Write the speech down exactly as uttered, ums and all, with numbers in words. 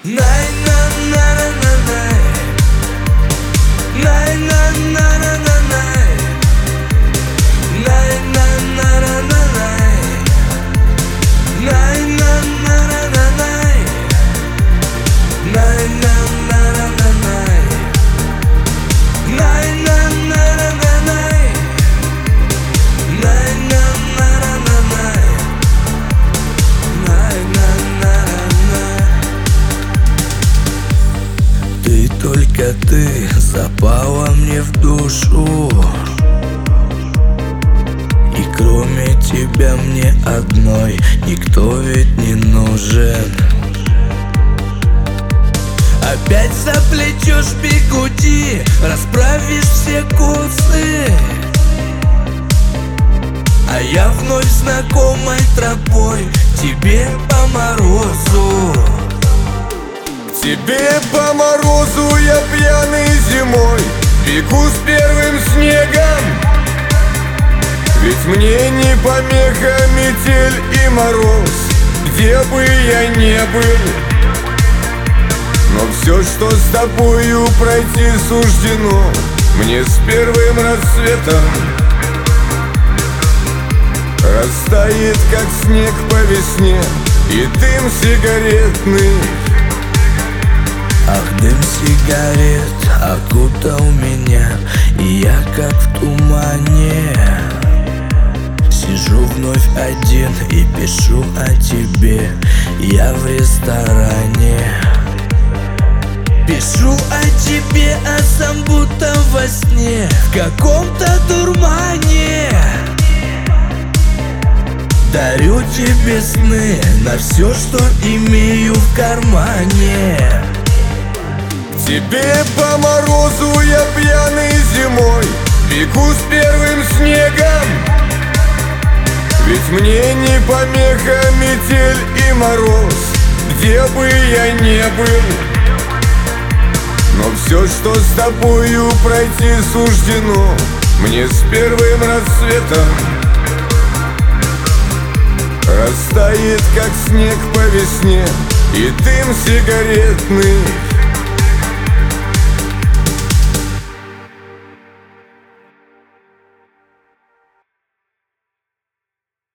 Ты, только ты запала мне в душу, и кроме тебя мне одной никто ведь не нужен. Опять заплетешь бигуди, расправишь все косы, а я вновь знакомой тропой тебе по морозу. Тебе по морозу я пьяный зимой бегу с первым снегом. Ведь мне не помеха метель и мороз, где бы я ни был. Но все, что с тобою пройти суждено, мне с первым рассветом растает, как снег по весне, и дым сигаретный. Ах, дым сигарет окутал меня, и я как в тумане сижу вновь один и пишу о тебе. Я в ресторане пишу о тебе, а сам будто во сне, в каком-то дурмане. Дарю тебе сны на все, что имею в кармане. Тебе по морозу я пьяный зимой бегу с первым снегом. Ведь мне не помеха метель и мороз, где бы я ни был. Но все, что с тобою пройти суждено, мне с первым рассветом растает, как снег по весне, и дым сигаретный.